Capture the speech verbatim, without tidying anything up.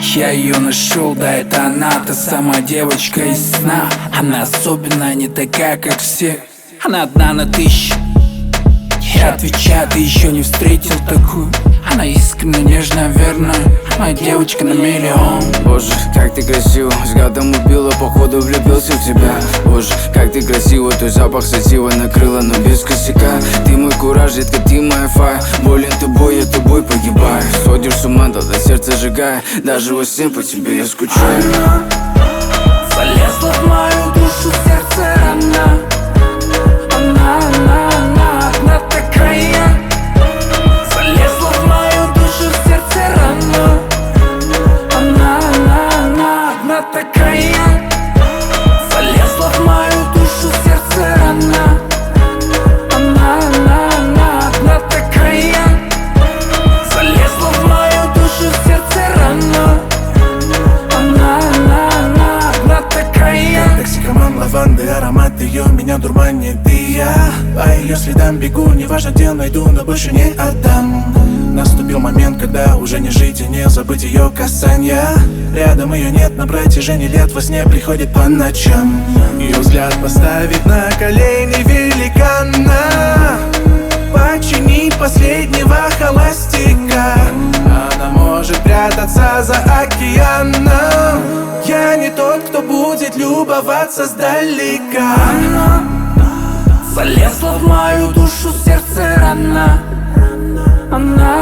Я ее нашел, да это она, та самая девочка из сна. Она особенная, не такая, как все. Она одна на тысячу. Я отвечаю, ты еще не встретил такую. Она искренне, нежная, верная, моя девочка на миллион. Боже, как ты красива, взглядом убила, походу влюбился в тебя. Боже, как ты красива, твой запах сатива накрыла, но без косяка. Ты мой кураж, детка, ты моя фая. Болен тобой, я тобой погибаю. Сходишь с ума, тогда сердце сжигая. Даже во сне по тебе я скучаю. Она залезла в мою душу, сердце рана. Она, она, она, одна такая. Залезла в мою душу, сердце рана. Она, она, она, одна такая. Залезла в мою душу, сердце рана. Она, она, она, одна такая. Залезла в мою душу, сердце рана. Она, она, она, одна такая. Токсикоман лаванды, аромат ее меня дурманит. И я по ее следам бегу, неважно где найду, но больше не отдам. Наступил момент, когда уже не жить и не забыть ее касания. Рядом ее нет на протяжении лет, во сне приходит по ночам. Ее взгляд поставит на колени великана, починить последнего холостяка. Она может прятаться за океаном. Я не тот, кто будет любоваться сдалека. Она залезла в мою душу, сердце рана. Она